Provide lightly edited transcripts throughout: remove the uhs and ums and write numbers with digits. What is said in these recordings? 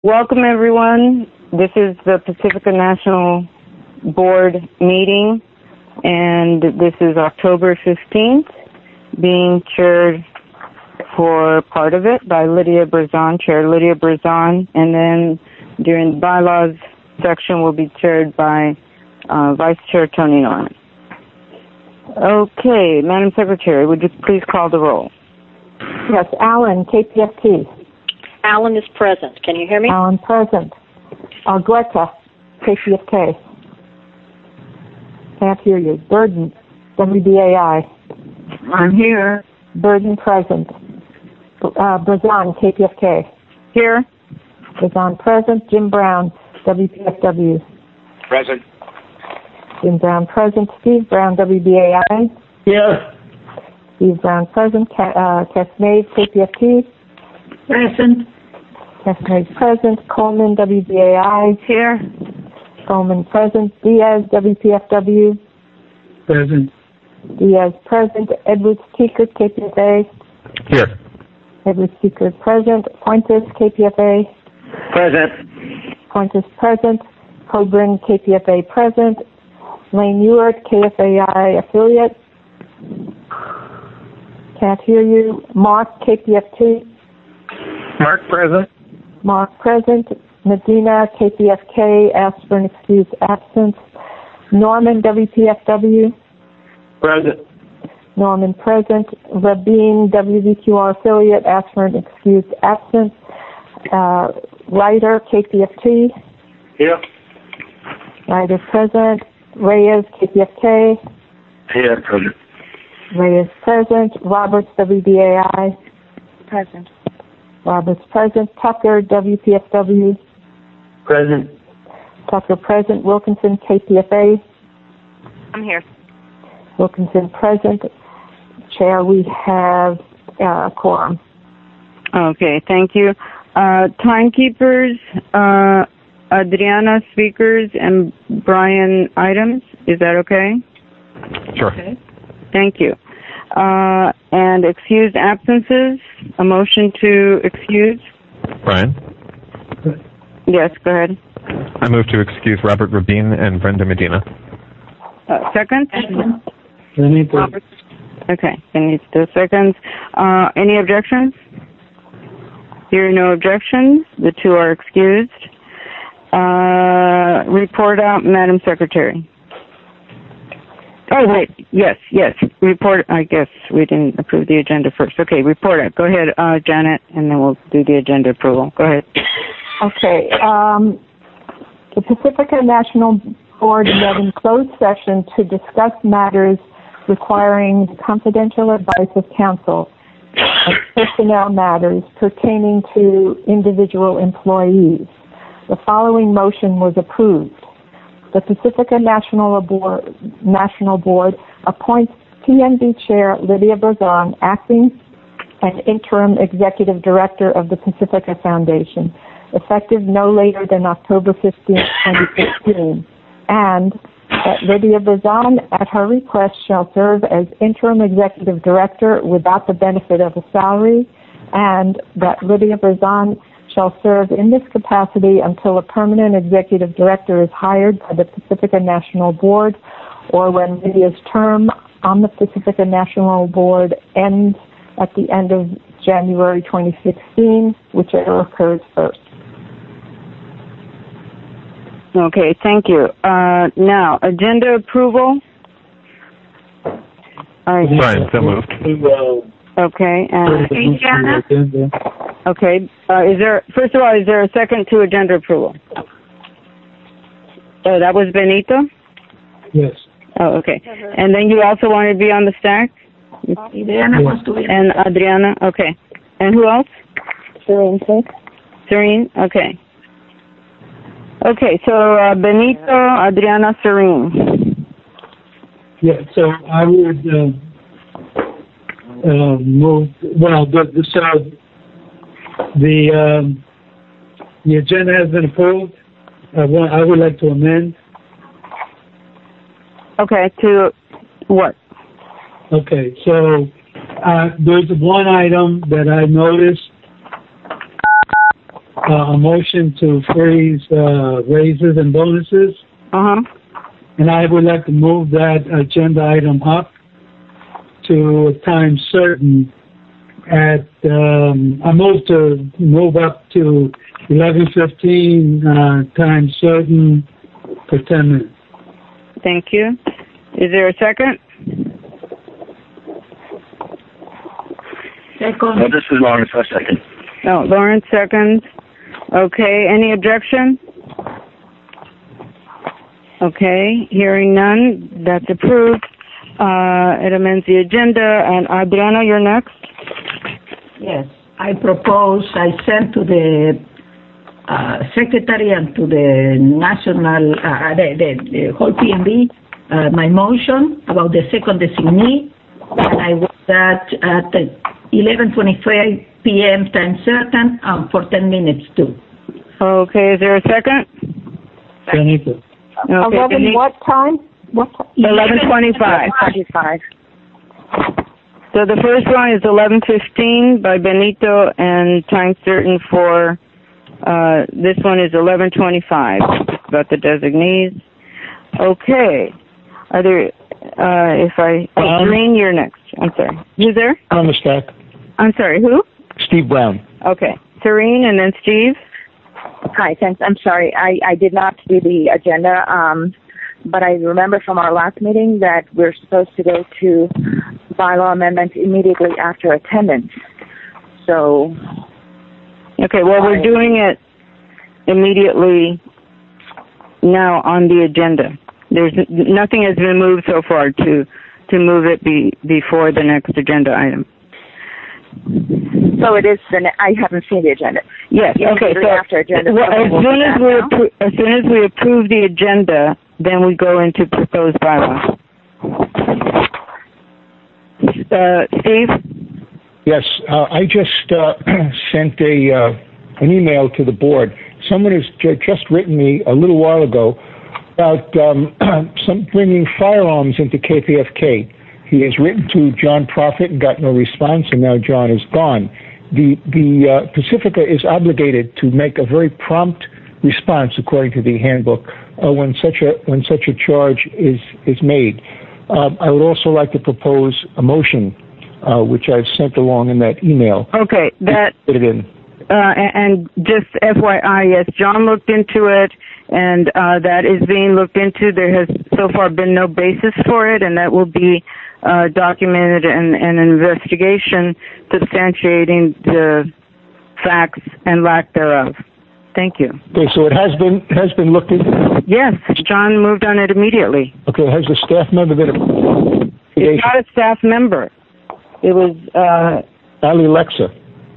Welcome, everyone. This is the Pacifica National Board meeting, and this is October 15th, being chaired for part of it by Lydia Berzon, Chair Lydia Berzon, and then during the bylaws section will be chaired by Vice Chair Tony Norman. Okay, Madam Secretary, would you please call the roll? Yes, Alan, KPFT. Alan is present. Can you hear me? Alan present. Argueta, KPFK. Can't hear you. Burden, WBAI. I'm here. Burden present. Berzon, KPFK. Here. Berzon present. Jim Brown, WPFW. Present. Jim Brown present. Steve Brown, WBAI. Here. Steve Brown present. Casnade, KPFT. Present. Casnade present. Coleman, WBAI. Here. Coleman present. Diaz, WPFW. Present. Diaz present. Edwards Teekert, KPFA. Here. Edwards Teekert present. Pointis, KPFA. Present. Pointis present. Coburn, KPFA present. Lane Ewart, KFAI affiliate. Can't hear you. Mark, KPFT. Mark present. Mark present. Medina, KPFK, asked for an excused absence. Norman, WPFW. Present. Norman present. Rabin, WVQR affiliate, asked for an excused absence. Ryder, KPFT. Here. Ryder present. Reyes, KPFK. Here. Present. Reyes present. Roberts, WBAI. Present. Roberts present. Tucker, WPFW. Present. Tucker present. Wilkinson, KPFA. I'm here. Wilkinson present. Chair, we have quorum. Okay, thank you. Timekeepers, Adriana speakers, and Brian items. Is that okay? Sure. Okay. Thank you. And excused absences, a motion to excuse? Brian? Yes, go ahead. I move to excuse Robert Rabin and Brenda Medina. Second? Benito. Okay, Benito seconds. Any objections? Here are no objections. The two are excused. Report out, Madam Secretary. Oh, wait. Yes. Report. I guess we didn't approve the agenda first. Okay, report out. Go ahead, Janet, and then we'll do the agenda approval. Go ahead. Okay. The Pacifica National Board met in closed session to discuss matters requiring confidential advice of counsel and personnel matters pertaining to individual employees. The following motion was approved. The Pacifica National Board appoints PNB Chair Lydia Berzon, acting and interim executive director of the Pacifica Foundation, effective no later than October 15, 2015, and that Lydia Berzon, at her request, shall serve as interim executive director without the benefit of a salary, and that Lydia Berzon shall serve in this capacity until a permanent executive director is hired by the Pacifica National Board or when Lydia's term on the Pacifica National Board ends at the end of January 2016, whichever occurs first. Okay, thank you. Now, agenda approval. Brian, so moved. Okay, and okay. First of all, is there a second to agenda approval? That was Benito? Yes. Oh, okay. And then you also want to be on the stack? And Adriana, okay. And who else? Serene, okay. Okay, so Benito, Adriana, Serene. Yeah, so I would move. Well, the agenda has been approved. I would like to amend. Okay, to what? Okay, so there's one item that I noticed a motion to freeze raises and bonuses. And I would like to move that agenda item up to a time certain at, I move up to 11:15 time certain for 10 minutes. Thank you. Is there a second? Second. This is Lawrence, a second. No, Lawrence seconds. Okay, any objection? Okay, hearing none, that's approved. It amends the agenda, and Adriana, you're next. Yes, I sent to the secretary and to the national, the whole PMB, my motion about the second designee, and I was that at 11:25 p.m. time certain for 10 minutes too. Okay, is there a second? Benito. Okay, 11 what time? 11:25. So the first one is 11:15 by Benito, and time certain for this one is 11:25. About the designees. Okay. Are there? Green, you're next. I'm sorry. Who's there? On the stack. I'm sorry. Who? Steve Brown. Okay. Serene, and then Steve. Hi, thanks. I'm sorry. I did not do the agenda, but I remember from our last meeting that we're supposed to go to bylaw amendments immediately after attendance. So. Okay, well, we're doing it immediately now on the agenda. There's nothing has been moved so far to move it before the next agenda item. So it is. I haven't seen the agenda. Yes. Okay. So after agenda. Well, as soon as we approve the agenda, then we go into proposed bylaws. Steve. Yes, I just sent an email to the board. Someone has just written me a little while ago about bringing firearms into KPFK. He has written to John Profit and got no response, and now John is gone. The Pacifica is obligated to make a very prompt response according to the handbook when such a charge is made. I would also like to propose a motion, which I've sent along in that email. Okay, that. Put it in. And just FYI, yes, John looked into it, and that is being looked into. There has so far been no basis for it, and that will be documented in an investigation substantiating the facts and lack thereof. Thank you. Okay, so it has been looked into? Yes, John moved on it immediately. Okay, has the staff member been? It's not a staff member. It was Ali Lexa.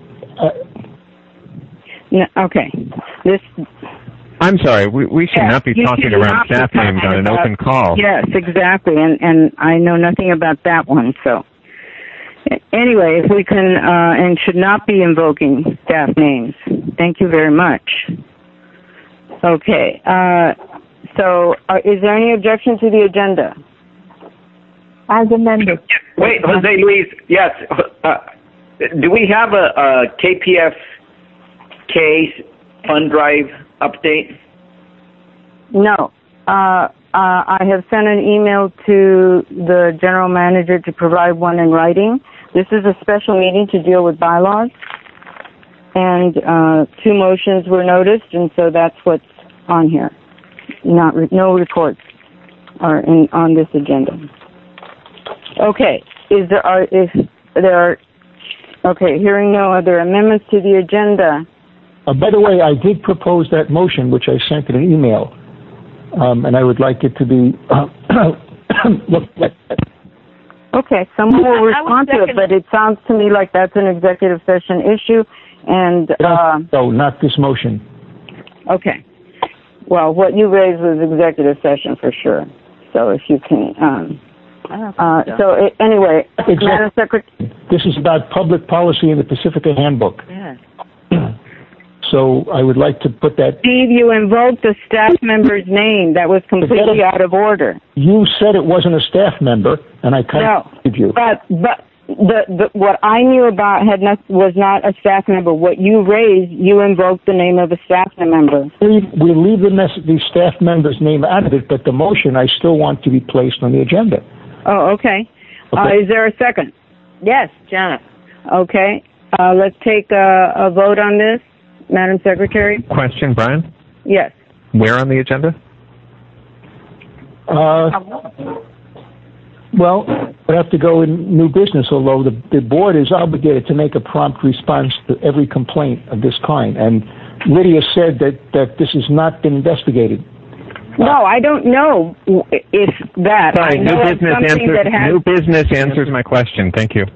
No, okay. I'm sorry, we should not be talking around staff names on an open call. Yes, exactly, and I know nothing about that one, so. Anyway, if we can, and should not be invoking staff names. Thank you very much. Okay, so is there any objection to the agenda? As amended. Wait, Jose Luis, yes. Do we have a KPFK fund drive update? No. I have sent an email to the general manager to provide one in writing. This is a special meeting to deal with bylaws, and 2 motions were noticed, and so that's what's on here. No reports are on this agenda. Okay. Hearing no other amendments to the agenda. By the way, I did propose that motion, which I sent in an email, and I would like it to be looked at. Okay, someone will respond to it, but it sounds to me like that's an executive session issue, and... No, not this motion. Okay. Well, what you raised was executive session for sure, so if you can... Anyway, Madam Secretary... This is about public policy in the Pacifica Handbook. Yes. So I would like to put that... Steve, you invoked a staff member's name. That was completely out of order. You said it wasn't a staff member, and I corrected you. But what I knew about was not a staff member. What you raised, you invoked the name of a staff member. We leave the staff member's name out of it, but the motion I still want to be placed on the agenda. Oh, okay. Is there a second? Yes, Janet. Okay. Let's take a vote on this, Madam Secretary. Question, Brian? Yes. Where on the agenda? Well, we have to go in new business, although the board is obligated to make a prompt response to every complaint of this kind. And Lydia said that this has not been investigated. No, I don't know if that. Sorry, I know new business answers my question. Thank you.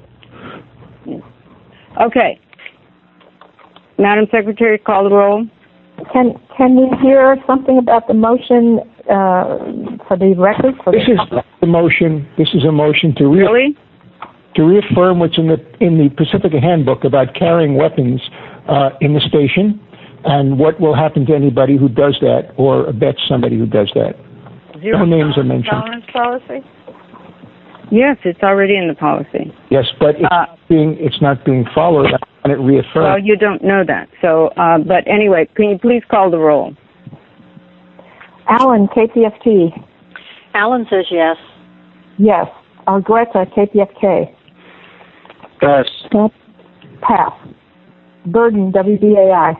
Okay. Madam Secretary, call the roll. Can we hear something about the motion for the record? This is a motion to reaffirm what's in the Pacifica Handbook about carrying weapons in the station, and what will happen to anybody who does that or abets somebody who does that. No names are mentioned. Policy? Yes, it's already in the policy. Yes, but it's not being followed, and it reaffirmed. Well, you don't know that. So, but anyway, can you please call the roll? Allen, KPFT. Allen says yes. Yes. Argueta, KPFK. Pass. Pass. Burden, WBAI.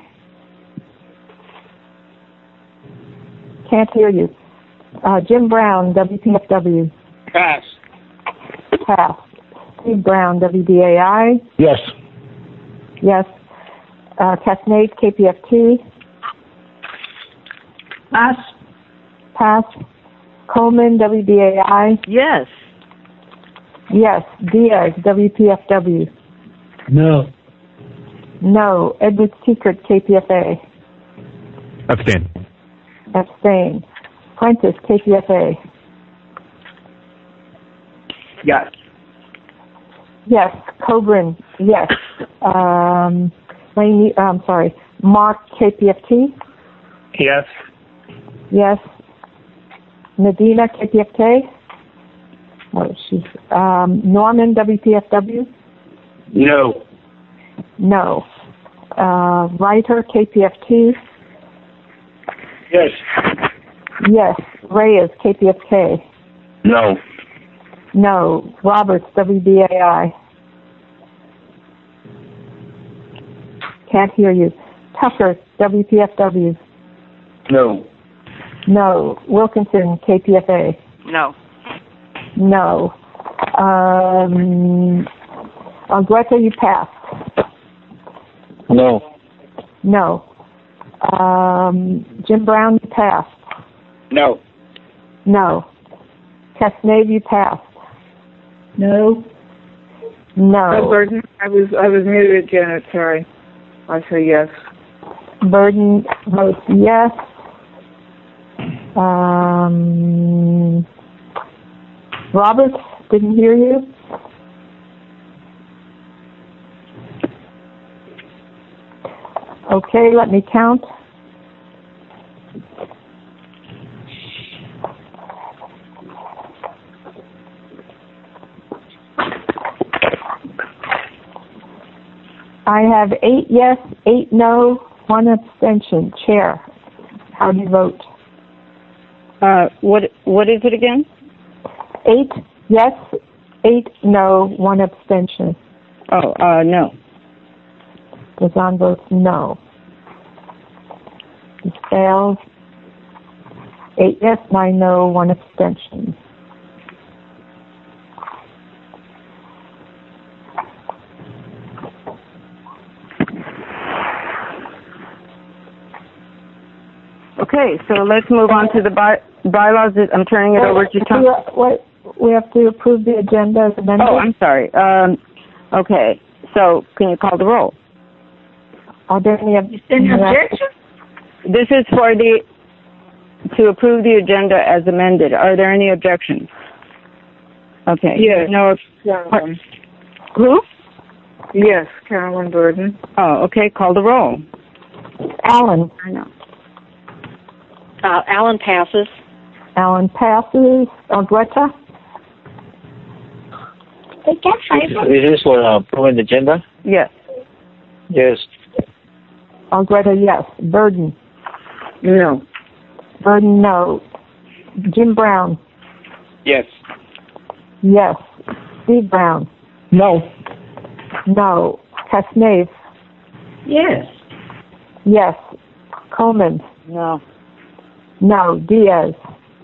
Can't hear you. Jim Brown, WPFW. Pass. Pass. Steve Brown, WBAI. Yes. Yes. Casnade, KPFT. Pass. Pass. Coleman, WBAI. Yes. Yes. Diaz, WPFW. No. No. Edwards Secret, KPFA. Abstain. Abstain. Prentice, KPFA. Yes. Yes. Coburn, yes. Mark, KPFT. Yes. Yes. Medina, KPFK. What is she? Norman, WPFW. No. No. Reiter, KPFT. Yes. Yes. Reyes, KPFK. No. No. Roberts, WBAI. Can't hear you. Tucker, WPFW. No. No. Wilkinson, KPFA. No. No. Greta, you passed. No. No. Jim Brown, you passed. No. No. Casnade, you passed. No. No. Burden, I was muted, Janet. Sorry. I say yes. Burden votes yes. Roberts, didn't hear you. Okay, let me count. I have 8 yes, 8 no, 1 abstention. Chair, how do you vote? What is it again? 8 yes, 8 no, 1 abstention. Oh, no. Gazan votes no. It fails. 8 yes, 9 no, 1 abstention. Okay, so let's move on to the bylaws. I'm turning it over to Tom. We have to approve the agenda as amended. Oh, I'm sorry. Okay, so can you call the roll? Are there any objections? This is to approve the agenda as amended. Are there any objections? Okay. Yes. No. Who? Yes, Carolyn Burden. Oh, okay. Call the roll. Allen. I know. Allen passes. Allen passes. Greta? This is for approving the agenda? Yes. Yes. Algreta, yes. Burden? No. Burden, no. Jim Brown? Yes. Yes. Steve Brown? No. No. Casnave? Yes. Yes. Coleman? No. No. Diaz?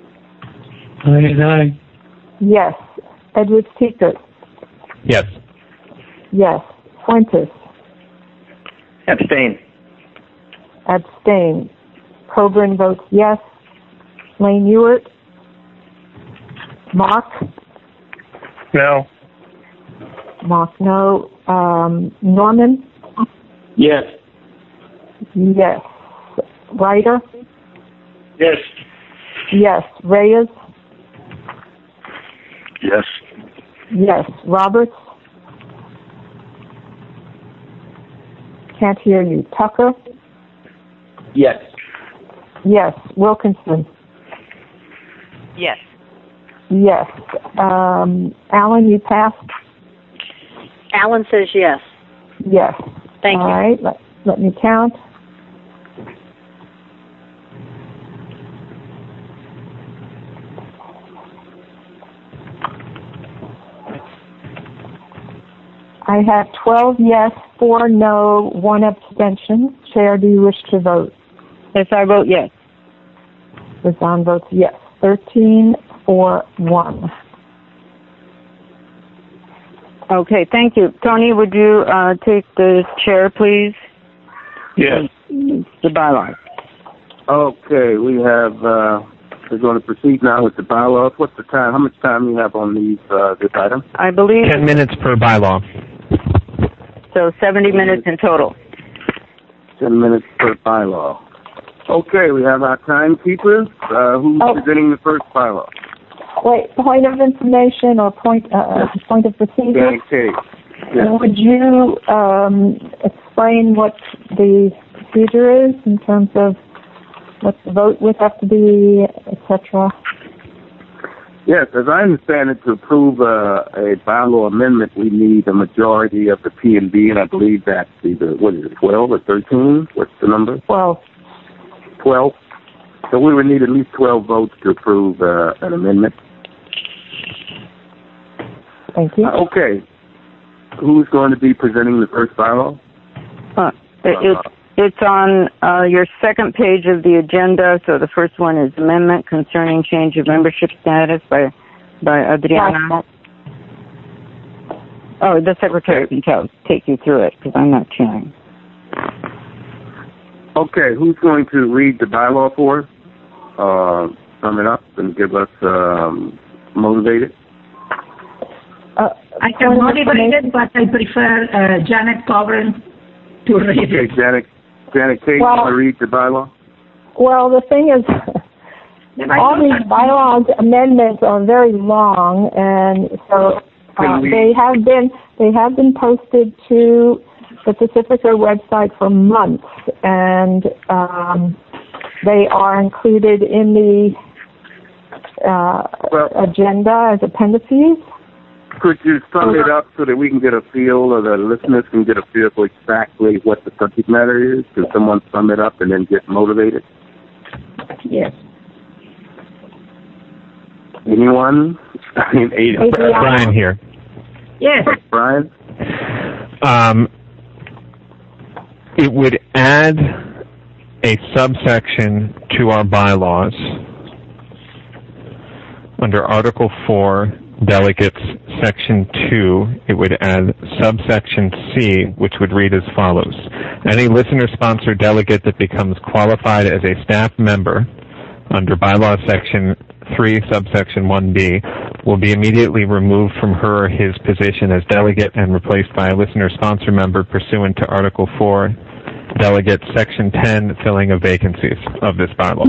Aye. Yes. Edwards Tickert? Yes. Yes. Fuentes? Abstain. Abstain. Coburn votes yes. Lane Ewart? Mock? No. Mock, no. Norman? Yes. Yes. Ryder? Yes. Yes. Reyes? Yes. Yes. Roberts? Can't hear you. Tucker? Yes. Yes. Wilkinson? Yes. Yes. Alan, you passed? Alan says yes. Yes. Thank you. All right. Let me count. I have 12 yes, 4 no, 1 abstention. Chair, do you wish to vote? Yes, I vote yes. Razan votes yes. 13, 4, 1. Okay, thank you. Tony, would you take the chair, please? Yes. The bylaws. Okay, we have, we're going to proceed now with the bylaws. What's the time? How much time do you have on these, this item? I believe 10 minutes per bylaw. so. 70 minutes in total. 10 minutes per bylaw. Okay, we have our timekeepers. Who's presenting the first bylaw? Wait, point of information or point of procedure? Okay. Yes. Would you explain what the procedure is in terms of what the vote would have to be, etc.? Yes, as I understand it, to approve a bylaw amendment, we need a majority of the P&B, and I believe that's either, 12 or 13? What's the number? 12. 12. So we would need at least 12 votes to approve an amendment. Thank you. Okay. Who's going to be presenting the first bylaw? It's on your second page of the agenda. So the first one is amendment concerning change of membership status by Adriana. Oh, the secretary can take you through it because I'm not chairing. Okay, who's going to read the bylaw for us? Sum it up and give us motivated. I can motivate it, but I prefer Janet Coburn to read it. Okay, Janet Kate, want to read the bylaw? Well, the thing is, all these bylaws amendments are very long, and so they have been posted to the Pacifica website for months, and they are included in the agenda as appendices. Could you sum it up so that we can get a feel, or the listeners can get a feel for exactly what the subject matter is? Can someone sum it up and then get motivated? Yes. Anyone? I mean, Brian here. Yes. Brian? It would add a subsection to our bylaws under Article 4, Delegates, Section 2. It would add subsection C, which would read as follows. Any listener-sponsored delegate that becomes qualified as a staff member under Bylaw Section 3, subsection 1B, will be immediately removed from her or his position as delegate and replaced by a listener-sponsor member pursuant to Article 4, Delegate, Section 10, filling of vacancies of this bylaw.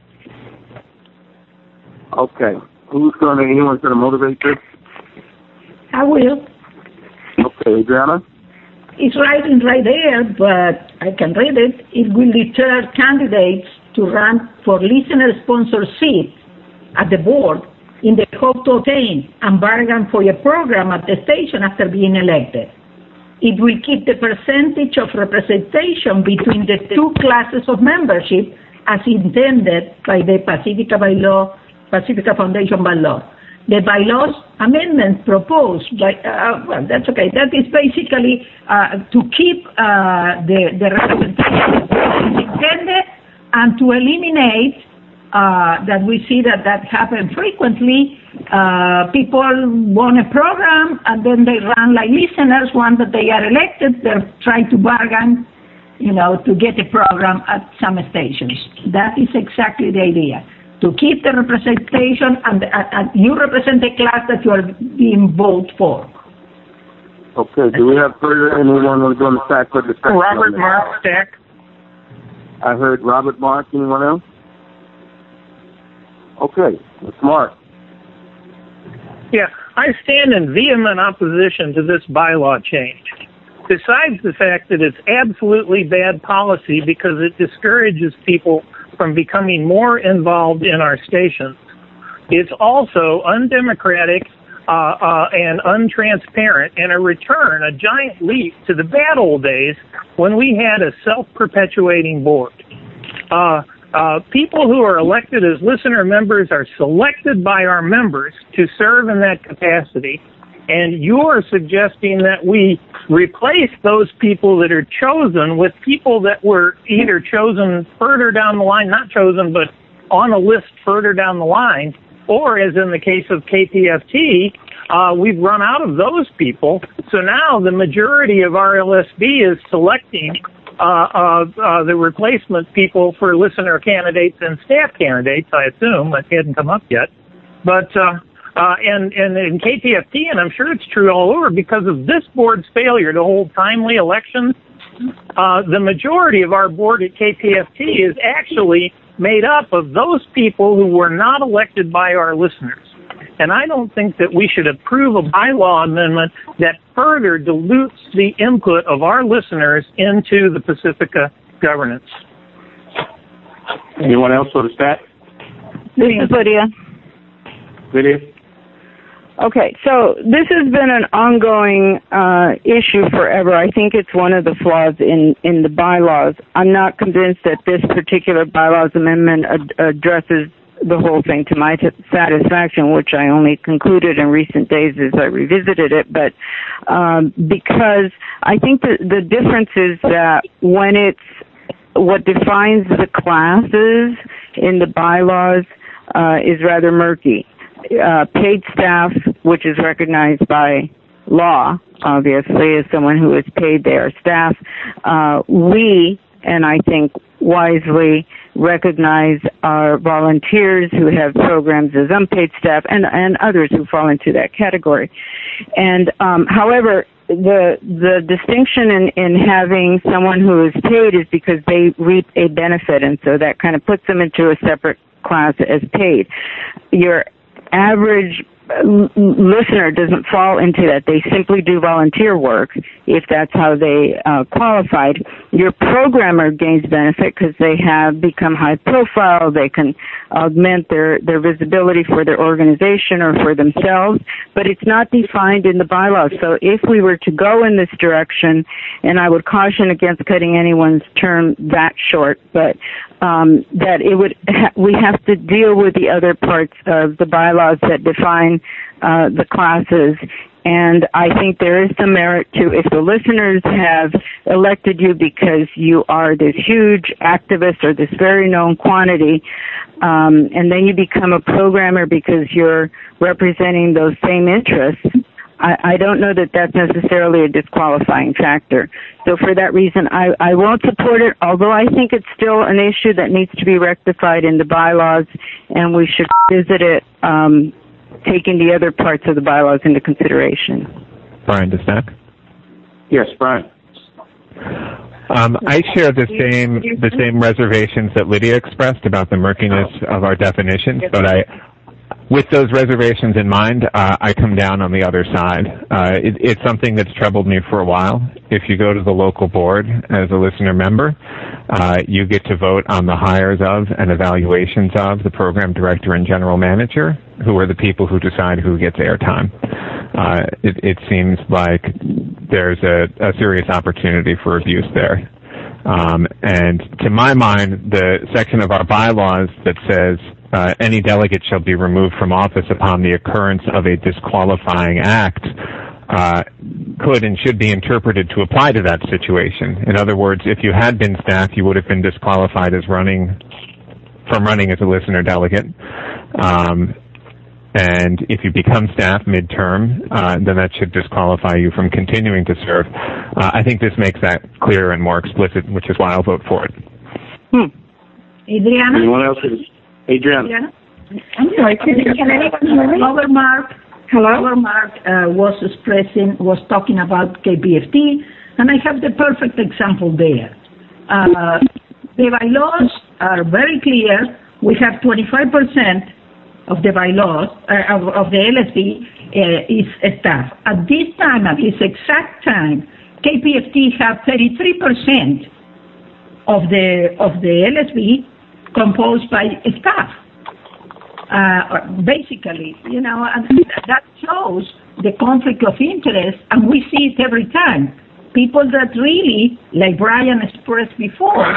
Okay. Anyone's going to motivate this? I will. Okay, Adriana? It's writing right there, but I can read it. It will deter candidates to run for listener-sponsored seat at the board in the hope to obtain and bargain for a program at the station after being elected. It will keep the percentage of representation between the two classes of membership as intended by the Pacifica Foundation bylaw. The bylaws amendment proposed by, well, that's okay. That is basically to keep the representation as intended and to eliminate that we see that happens frequently. People want a program and then they run like listeners. Once that they are elected, they're trying to bargain, to get a program at some stations. That is exactly the idea. To keep the representation and you represent the class that you are being voted for. Okay, do we have further anyone who's going to stack for discussion? Robert Mark, stack. I heard Robert Mark. Anyone else? Okay, it's Mark. Yeah, I stand in vehement opposition to this bylaw change. Besides the fact that it's absolutely bad policy because it discourages people from becoming more involved in our stations, it's also undemocratic and untransparent, and a giant leap to the bad old days when we had a self-perpetuating board. People who are elected as listener members are selected by our members to serve in that capacity, and you're suggesting that we replace those people that are chosen with people that were either chosen further down the line, not chosen, but on a list further down the line, or as in the case of KPFT, we've run out of those people. So now the majority of RLSB is selecting the replacement people for listener candidates and staff candidates, I assume. That hadn't come up yet. But and in KPFT, and I'm sure it's true all over, because of this board's failure to hold timely elections, the majority of our board at KPFT is actually made up of those people who were not elected by our listeners. And I don't think that we should approve a bylaw amendment that further dilutes the input of our listeners into the Pacifica governance. Anyone else for the stat? This is Lydia. Lydia? Okay, so this has been an ongoing issue forever. I think it's one of the flaws in the bylaws. I'm not convinced that this particular bylaws amendment addresses the whole thing to my satisfaction, which I only concluded in recent days as I revisited it. But because I think the difference is that when it's what defines the classes in the bylaws is rather murky. Paid staff, which is recognized by law, obviously, as someone who is paid their staff, we, and I think wisely, recognize our volunteers who have programs as unpaid staff and others who fall into that category. And however, the distinction in having someone who is paid is because they reap a benefit, and so that kind of puts them into a separate class as paid. Your average listener doesn't fall into that. They simply do volunteer work if that's how they qualified. Your programmer gains benefit because they have become high profile. They can augment their visibility for their organization or for themselves, but it's not defined in the bylaws. So if we were to go in this direction, and I would caution against cutting anyone's term that short, but that it would we have to deal with the other parts of the bylaws that define the classes. And I think there is some merit to, if the listeners have elected you because you are this huge activist or this very known quantity, and then you become a programmer because you're representing those same interests, I don't know that that's necessarily a disqualifying factor. So for that reason, I won't support it, although I think it's still an issue that needs to be rectified in the bylaws, and we should visit it taking the other parts of the bylaws into consideration. Brian DeStack? Yes, Brian. I share the same reservations that Lydia expressed about the murkiness of our definitions, but with those reservations in mind, I come down on the other side. It's something that's troubled me for a while. If you go to the local board as a listener member, you get to vote on the hires of and evaluations of the program director and general manager. who are the people who decide who gets airtime. It seems like there's a serious opportunity for abuse there. And to my mind, the section of our bylaws that says any delegate shall be removed from office upon the occurrence of a disqualifying act could and should be interpreted to apply to that situation. In other words, if you had been staff, you would have been disqualified as running as a listener delegate. And if you become staff midterm, then that should disqualify you from continuing to serve. I think this makes that clearer and more explicit, which is why I'll vote for it. Adriana? Anyone else? Adriana? I'm sorry, can anyone hear me? Mark. Hello? Mark was talking about KPFT, and I have the perfect example there. The bylaws are very clear. We have 25% of the bylaws, of the LSB is staff. At this time, at this exact time, KPFT have 33% of the LSB composed by staff. Basically, and that shows the conflict of interest, and we see it every time. People that really, like Brian expressed before,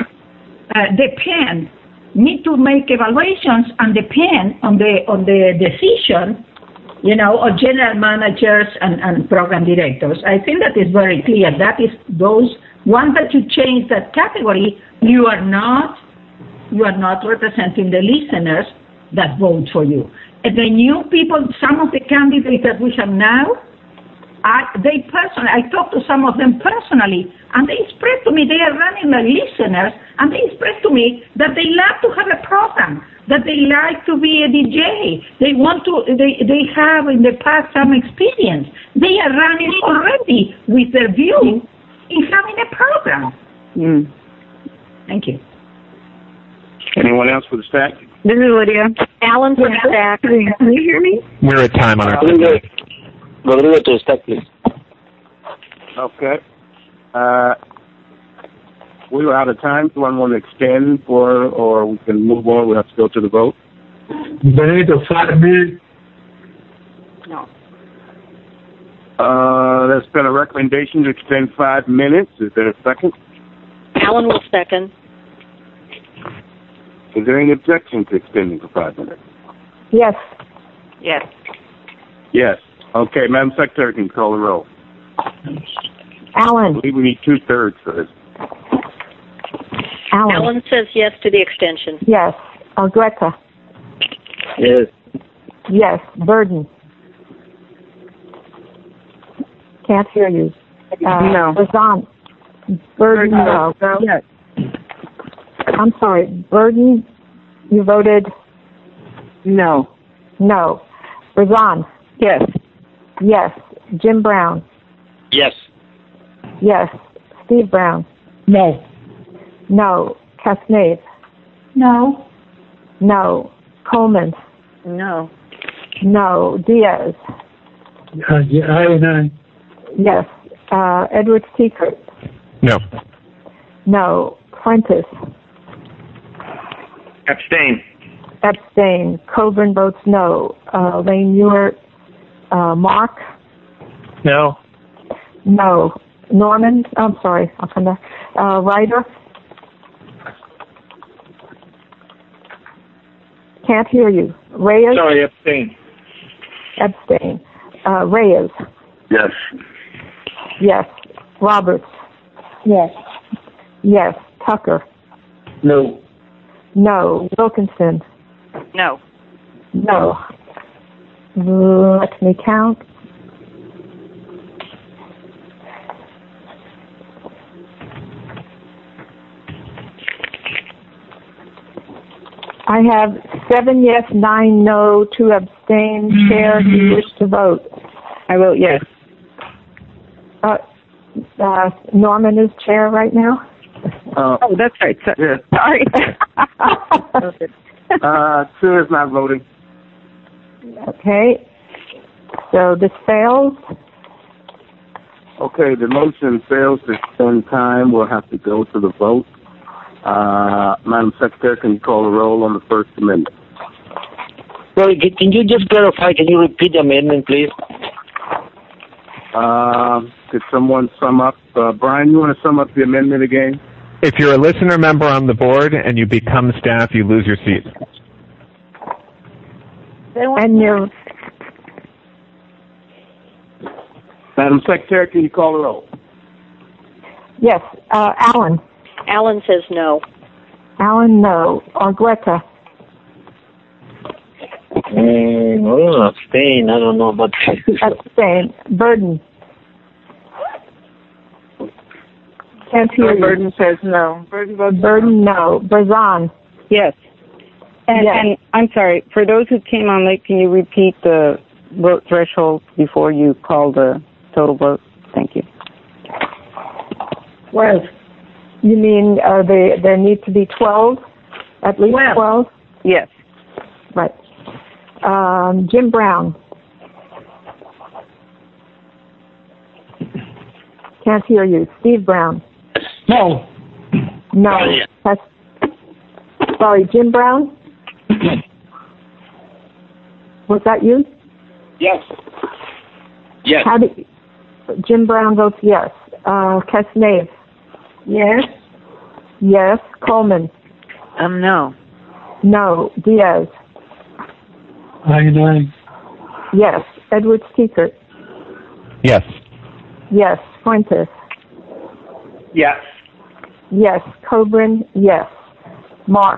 need to make evaluations and depend on the decision, of general managers and program directors. I think that is very clear. That is those once that you change that category, you are not representing the listeners that vote for you. And the new people, some of the candidates that we have now, I talked to some of them personally, and they expressed to me they are running like listeners, and they expressed to me that they like to have a program, that they like to be a DJ. They have in the past some experience. They are running already with their view in having a program. Thank you. Anyone else for the stack? This is Lydia. Alan for the stack. Can you hear me? We're at time on our Rodrigo to the stack, please. Okay. We were out of time. Someone want to extend or we can move on? We have to go to the vote. Benito, 5 minutes. No. There's been a recommendation to extend 5 minutes. Is there a second? Alan will second. Is there any objection to extending for 5 minutes? Yes. Yes. Yes. Okay, Madam Secretary, can you call the roll? Alan. I believe we need 2/3 for this. Alan says yes to the extension. Yes. Greta. Yes. Yes. Burden. Can't hear you. No. Razan. Burden, no. Yes. I'm sorry. Burden, you voted? No. No. Razan. Yes. Yes. Jim Brown. Yes. Yes. Steve Brown. No. No. Casnave. No. No. Coleman. No. No. Diaz. Yeah, aye. Yes. Edward Seekert. No. No. Prentice. Abstain. Abstain. Coburn votes no. Lane Muir. Mark. No. No. Norman. I'm sorry. I'll come back. Ryder. Can't hear you. Reyes. Sorry, abstain. Abstain. Reyes. Yes. Yes. Roberts. Yes. Yes. Tucker. No. No. Wilkinson. No. No. Let me count. I have 7 yes, 9 no, 2 abstain. Chair, do you wish to vote? I vote yes. Norman is chair right now? Oh, that's right. Yes. Sorry. Sue is not voting. Okay. So this fails. Okay, the motion fails to extend time. We'll have to go to the vote. Madam Secretary, can you call the roll on the First Amendment? Sorry, can you just clarify? Can you repeat the amendment, please? Could someone sum up? Brian, you want to sum up the amendment again? If you're a listener member on the board and you become staff, you lose your seat. And you. Madam Secretary, can you call the roll? Yes. Alan. Alan says no. Alan, no. Argueta. Abstain. I don't know about Abstain. Burden. Can't hear you. Burden says no. Burden, no. Brazan. Yes. And I'm sorry, for those who came on late, can you repeat the vote threshold before you call the total vote? Thank you. Well, you mean there need to be 12? At least 12? Yes. Right. Jim Brown. Can't hear you. Steve Brown. No. No. Sorry, Jim Brown? Was that you? Yes. Yes. Jim Brown votes yes. Kesnave? Yes. Yes. Coleman? No. No. Diaz? Aye. Yes. Edward Stiekert? Yes. Yes. Fuentes? Yes. Yes. Coburn? Yes. Mark?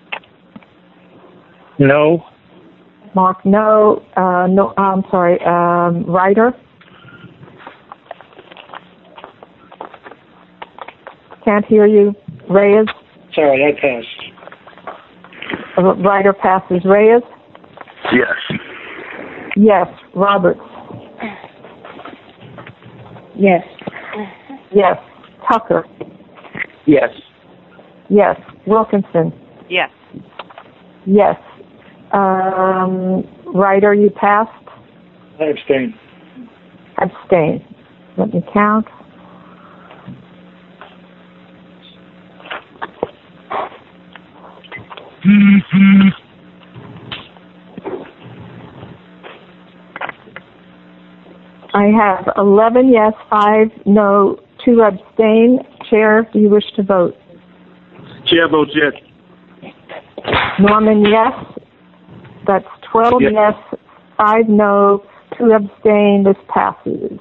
No. Mark, no. No. I'm sorry. Ryder? Can't hear you. Reyes? Sorry, I passed. Ryder passes. Reyes? Yes. Yes. Roberts? Yes. Yes. Tucker? Yes. Yes. Wilkinson? Yes. Yes. Ryder, you passed? I abstain. Abstain. Let me count. I have 11 yes, 5 no, 2 abstain. Chair, do you wish to vote? Chair votes yes. Norman, yes. That's 12 yes, 5 no, 2 abstain. This passes.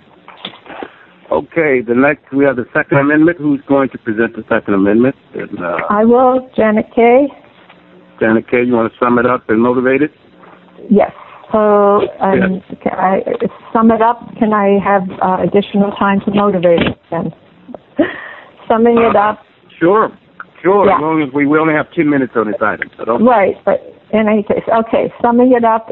Okay, we have the Second Amendment. Who's going to present the Second Amendment? I will. Janet Kay. Janet Kay, you want to sum it up and motivate it? Yes. So, can I sum it up? Can I have additional time to motivate it then? Summing it up. Sure. Yeah. As long as we only have 2 minutes on this item. So don't. Right, but in any case, okay. Summing it up,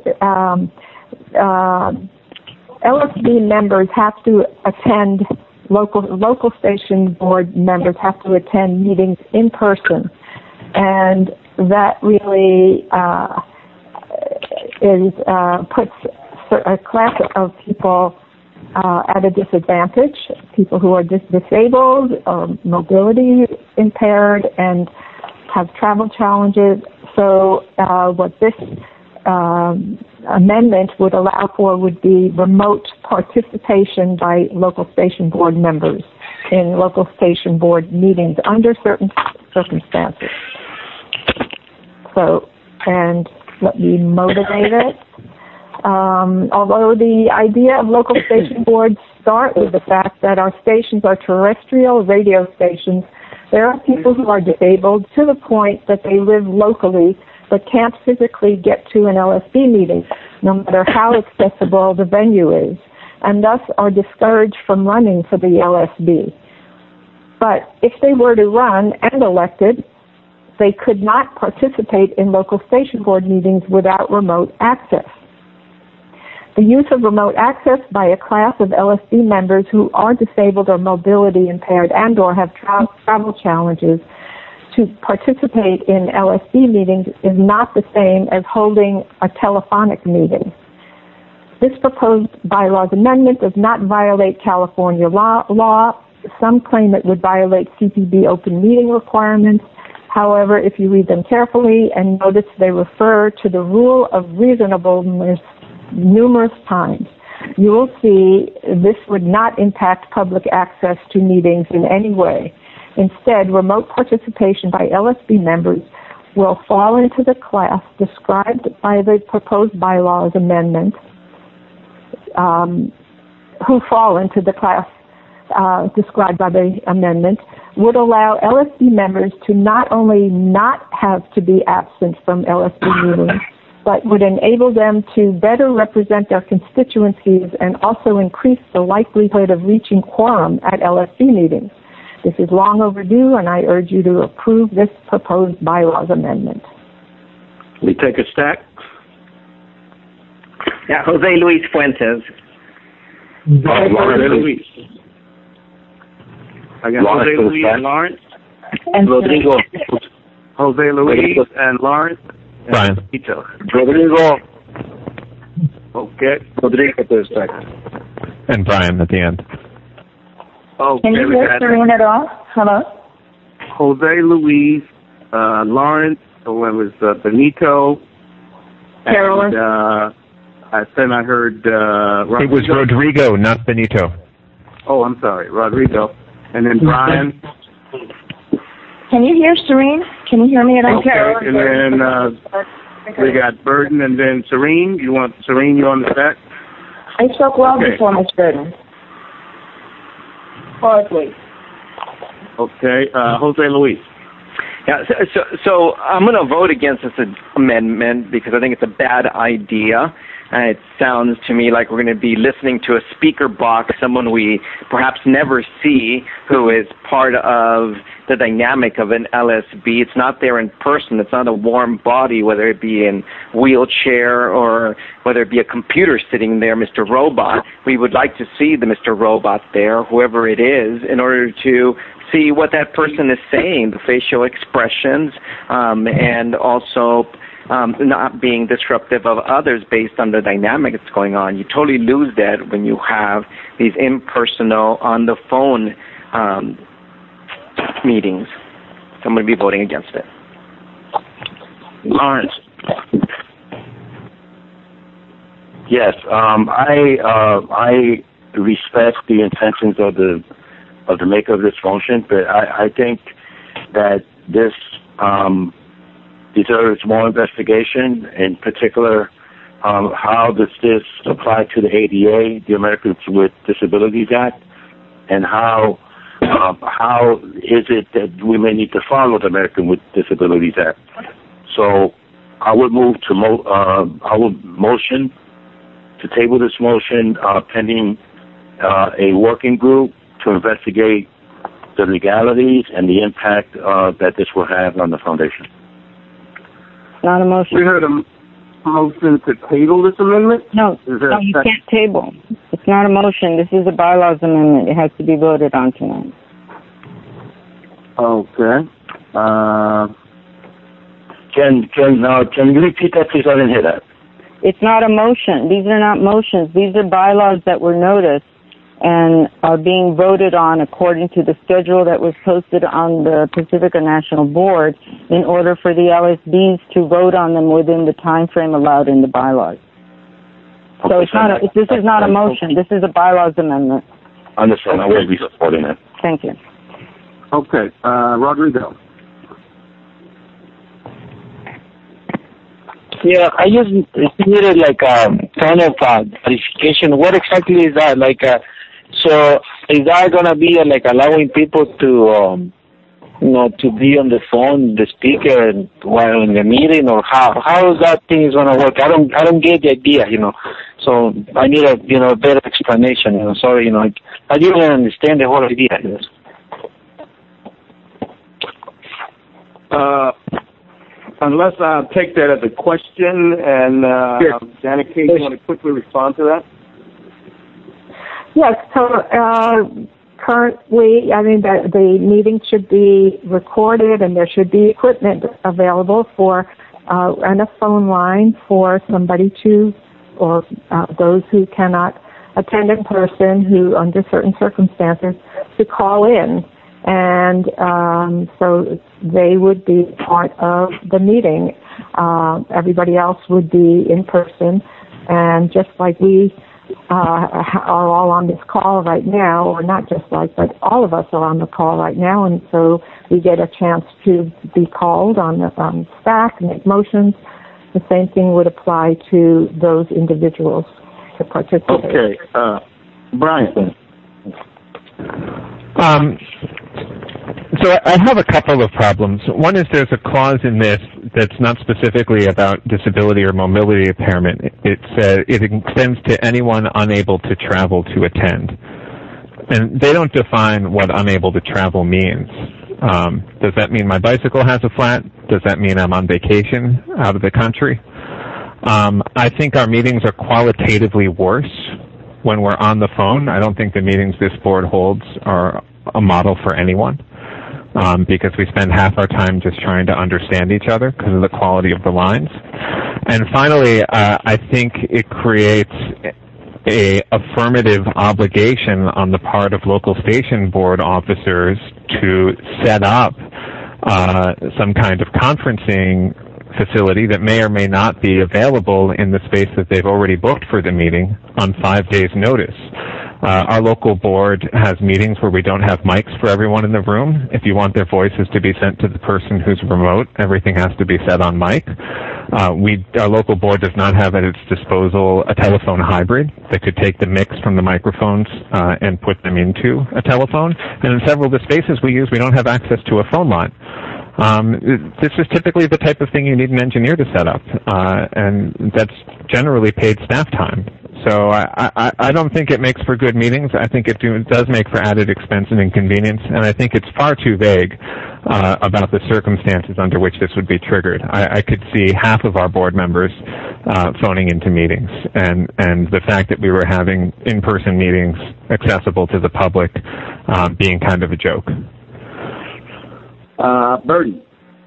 LSB members have to attend. Local station board members have to attend meetings in person, and that really puts a class of people at a disadvantage, people who are disabled or mobility impaired and have travel challenges. So what this amendment would allow for would be remote participation by local station board members in local station board meetings under certain circumstances. So, and let me motivate it. Although the idea of local station boards start with the fact that our stations are terrestrial radio stations, there are people who are disabled to the point that they live locally but can't physically get to an LSB meeting, no matter how accessible the venue is, and thus are discouraged from running for the LSB. But if they were to run and elected, they could not participate in local station board meetings without remote access. The use of remote access by a class of LSB members who are disabled or mobility impaired and or have travel challenges to participate in LSB meetings is not the same as holding a telephonic meeting. This proposed bylaws amendment does not violate California law. Some claim it would violate CPB open meeting requirements. However, if you read them carefully and notice they refer to the rule of reasonableness numerous times, you will see this would not impact public access to meetings in any way. Instead, remote participation by LSB members will fall into the class described by the proposed bylaws amendment, who fall into the class described by the amendment, would allow LSB members to not only not have to be absent from LSB meetings, but would enable them to better represent their constituencies and also increase the likelihood of reaching quorum at LSB meetings. This is long overdue, and I urge you to approve this proposed bylaws amendment. We take a stack. Yeah, Jose Luis Fuentes. Jose Luis. I got Jose Luis and Lawrence. And Rodrigo. Jose Luis and Lawrence. Brian. Rodrigo. Okay. Rodrigo to the stack. And Brian at the end. Okay, Can you hear Serene at all? Hello? Jose Luis, Lawrence, was Benito. Carolyn. And I heard It was Rodrigo, not Benito. Oh, I'm sorry, Rodrigo. And then Brian. Can you hear Serene? Can you hear me at all? Okay, and then we got Burden and then Serene. You want Serene, you on the stack? I spoke well before Ms. Burden. Forward, please. Okay, Jose Luis. Yeah, so I'm going to vote against this amendment because I think it's a bad idea. And it sounds to me like we're going to be listening to a speaker box, someone we perhaps never see, who is part of the dynamic of an LSB. It's not there in person. It's not a warm body, whether it be in wheelchair or whether it be a computer sitting there, Mr. Robot. We would like to see the Mr. Robot there, whoever it is, in order to see what that person is saying, the facial expressions, and also not being disruptive of others based on the dynamic that's going on. You totally lose that when you have these impersonal, on-the-phone meetings. So I'm going to be voting against it. Lawrence. Yes, I respect the intentions of the maker of this motion, but I think that this deserves more investigation. In particular, how does this apply to the ADA, the Americans with Disabilities Act, and how is it that we may need to follow the American with Disabilities Act? So I would move to motion to table this motion pending a working group to investigate the legalities and the impact that this will have on the foundation. Not a motion. We heard a motion to table this amendment? No, you can't table. It's not a motion. This is a bylaws amendment. It has to be voted on tonight. Okay. Can you repeat that, please? I didn't hear that. It's not a motion. These are not motions. These are bylaws that were noticed and are being voted on according to the schedule that was posted on the Pacifica National Board in order for the LSBs to vote on them within the time frame allowed in the bylaws. So it's not. This is not a motion. This is a bylaws amendment. Understand. I will be supporting it. Thank you. Okay, Rodrigo. Yeah, I just needed like a kind of clarification. What exactly is that? Like, so is that gonna be like allowing people to, to be on the phone, the speaker, while in the meeting, or how is that thing is gonna work? I don't get the idea, So I need a better explanation. Sorry, I didn't understand the whole idea. Yes. Unless I take that as a question, and Janet K., you want to quickly respond to that? Yes, so currently, the meeting should be recorded and there should be equipment available and a phone line for somebody or those who cannot attend in person, who under certain circumstances, to call in and so they would be part of the meeting. Everybody else would be in person, and just like we are all on this call right now, or not just like, but all of us are on the call right now, and so we get a chance to be called on the stack, make motions. The same thing would apply to those individuals to participate. Okay, Brian. So I have a couple of problems. One is there's a clause in this that's not specifically about disability or mobility impairment. It extends to anyone unable to travel to attend. And they don't define what unable to travel means. Does that mean my bicycle has a flat? Does that mean I'm on vacation out of the country? I think our meetings are qualitatively worse when we're on the phone. I don't think the meetings this board holds are a model for anyone, because we spend half our time just trying to understand each other because of the quality of the lines. And finally, I think it creates a affirmative obligation on the part of local station board officers to set up some kind of conferencing facility that may or may not be available in the space that they've already booked for the meeting on 5 days' notice. Our local board has meetings where we don't have mics for everyone in the room. If you want their voices to be sent to the person who's remote, everything has to be said on mic. Our local board does not have at its disposal a telephone hybrid that could take the mix from the microphones and put them into a telephone. And in several of the spaces we use, we don't have access to a phone line. This is typically the type of thing you need an engineer to set up, and that's generally paid staff time. So I don't think it makes for good meetings. I think it does make for added expense and inconvenience, and I think it's far too vague about the circumstances under which this would be triggered. I could see half of our board members phoning into meetings, and the fact that we were having in-person meetings accessible to the public being kind of a joke. Bertie.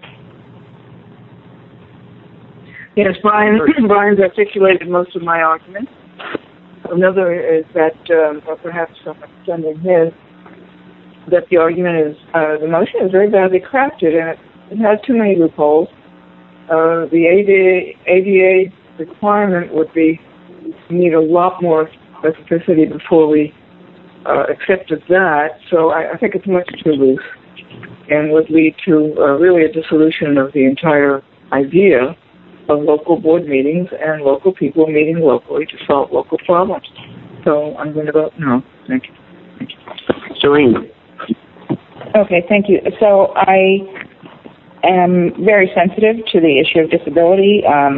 Yes, Brian's articulated most of my arguments. Another is that, or perhaps I'm extending his, that the argument is, the motion is very badly crafted and it has too many loopholes. The ADA requirement would need a lot more specificity before we accepted that, so I think it's much too loose and would lead to really a dissolution of the entire idea of local board meetings and local people meeting locally to solve local problems. So I'm going to vote no. Thank you. Serena. Okay, thank you. So I am very sensitive to the issue of disability,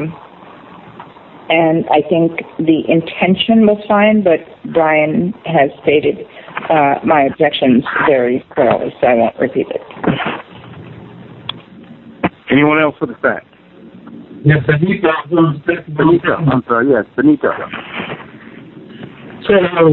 and I think the intention was fine, but Brian has stated my objections very clearly, so I won't repeat it. Anyone else for the fact? Yes, Benita. I'm sorry, yes, Benita. So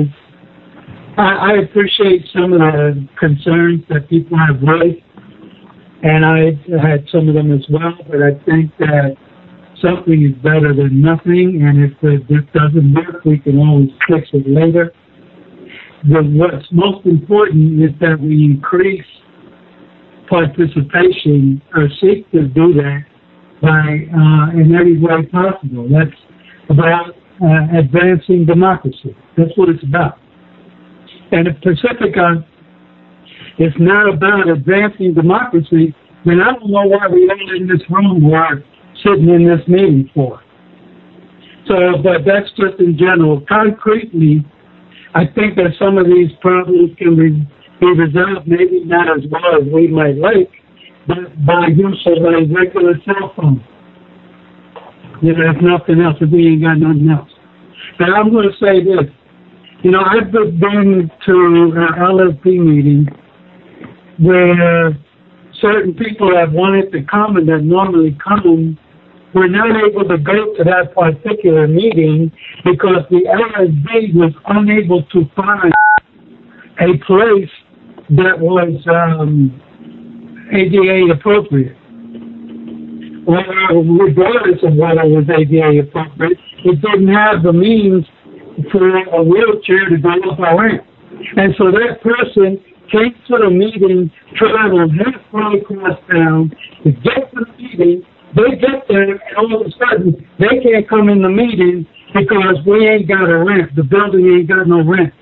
I appreciate some of the concerns that people have raised, and I had some of them as well, but I think that something is better than nothing, and if this doesn't work, we can always fix it later. But what's most important is that we increase participation, or seek to do that, by in every way possible. That's about advancing democracy. That's what it's about. And if Pacifica is not about advancing democracy, then I don't know why we all in this room are sitting in this meeting for. So, but that's just in general. Concretely, I think that some of these problems can be resolved, maybe not as well as we might like, but by use of a regular cell phone. You know, if nothing else, if we ain't got nothing else. But I'm going to say this. You know, I've been to an LFP meeting where certain people that wanted to come and that normally come were not able to go to that particular meeting because the LFB was unable to find a place that was ADA appropriate. Well, regardless of whether it was ADA appropriate, it didn't have the means for a wheelchair to go up a ramp. And so that person came to the meeting, traveled halfway across town to get to the meeting. They get there, and all of a sudden, they can't come in the meeting because we ain't got a rent. The building ain't got no rent.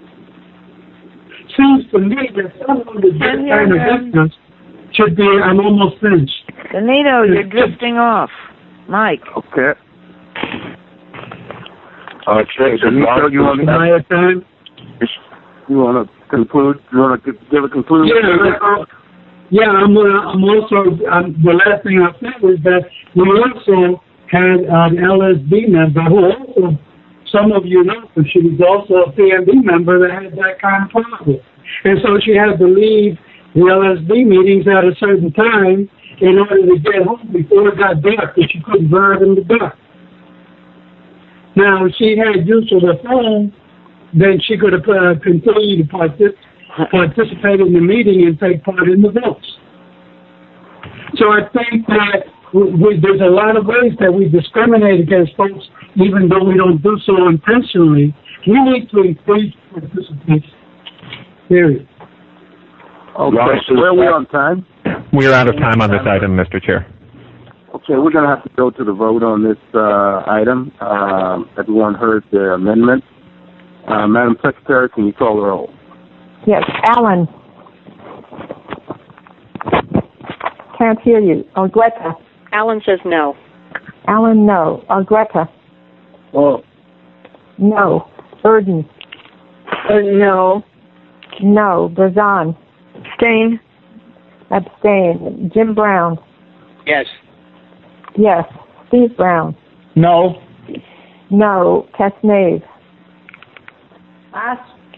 Seems to me that someone with that kind of business should be, I'm almost finished. Benito, you're drifting off. Mike. Okay. Benito, you want to conclude? You want to give a conclusion? The last thing I'll say is that we also had an LSB member who also, some of you know, but she was also a PMB member that had that kind of problem. And so she had to leave the LSB meetings at a certain time in order to get home before it got dark, because she couldn't drive in the dark. Now, if she had use of her phone, then she could have continued to participate in the meeting and take part in the votes. So I think that there's a lot of ways that we discriminate against folks, even though we don't do so intentionally. We need to increase participation. Period. Okay, so where are we on time? We are out of time on this item, Mr. Chair. Okay, we're going to have to go to the vote on this item. Everyone heard the amendment. Madam Secretary, can you call the roll? Yes, Alan. Can't hear you. Greta. Alan says no. Alan, no. Greta. Oh. No. Burden. No. No. Berzon. Abstain. Abstain. Jim Brown. Yes. Yes. Steve Brown. No. No. Casnave. Pass.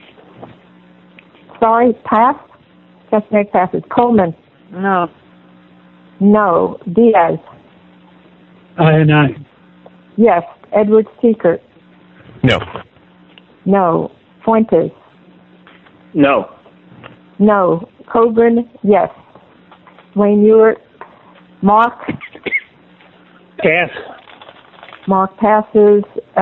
Sorry, pass? Casnave passes. Coleman. No. No. Diaz. Aye. Yes. Edward Seekert. No. No. Fuentes. No. No. Coburn, yes. Wayne Ewart. Mark. Pass. Mark passes.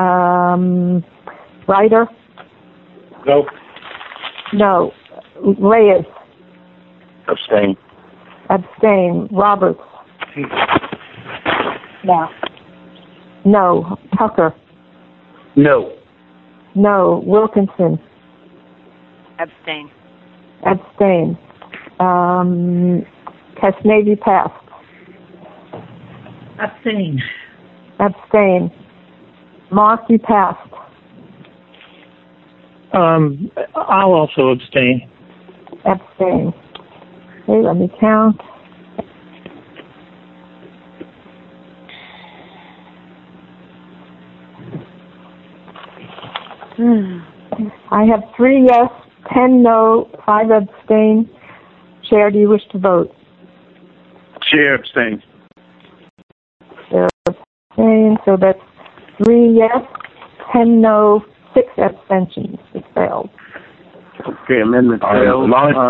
Ryder. No. No. Reyes. Abstain. Abstain. Roberts. No. No. Tucker. No. No. Wilkinson. Abstain. Abstain. Casnavy passed. Abstain. Abstain. Mark, you passed. I'll also abstain. Abstain. Okay, let me count. I have 3 yes, 10 no, 5 abstain. Chair, do you wish to vote? Chair abstains. Chair abstain, so that's 3 yes, 10 no, 6 abstentions. It failed. Okay, amendment failed.